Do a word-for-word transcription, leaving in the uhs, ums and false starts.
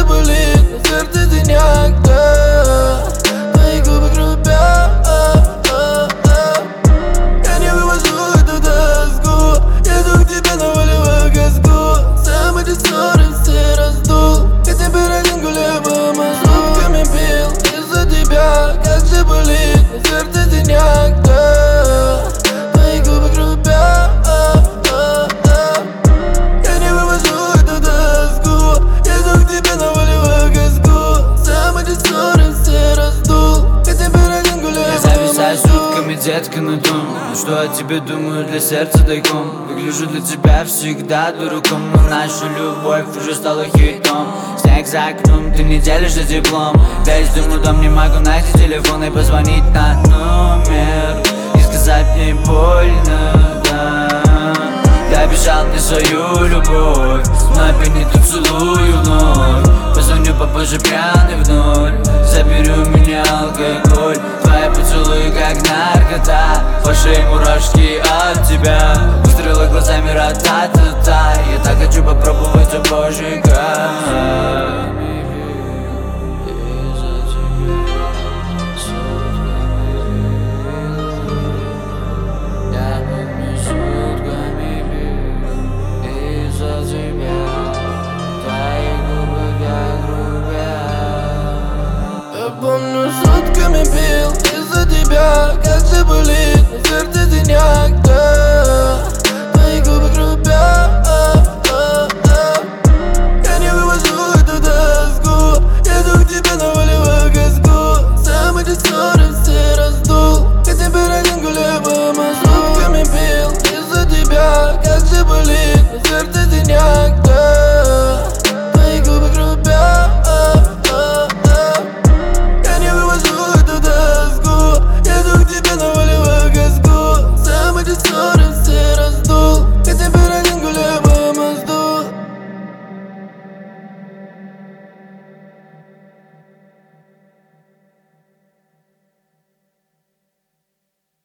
же болит, на сердце синяк, да. Твои губы грубят. Я не вывожу эту тоску, еду к тебе на волевую газку. Сам эти ссоры все раздул, я тебе один гуляю по мосту. Сутками пил из-за тебя, как же болит, на сердце синяк, да. Твои губы грубят. Я не вывожу эту тоску, еду к тебе на волевую газку. Сам эти ссоры все раздул, я тебе один гуляю по мосту. Я зависаю сутками, детка, на том, что о тебе думаю для сердца тайком. Выгляжу для тебя всегда дураком, но наша любовь уже стала хитом. Снег за окном, ты не делишься теплом. Весь дым дом, не могу найти телефон и позвонить на номер и сказать мне больно, да. Ты обещал мне свою любовь, но опять не ту целую вновь. Позвоню попозже пьяный вновь, забери у меня алкоголь. Твои поцелуи как наркота, по шее мурашки от тебя. Выстрелы глазами ра-та-та-та. Я так хочу попробовать, о боже, как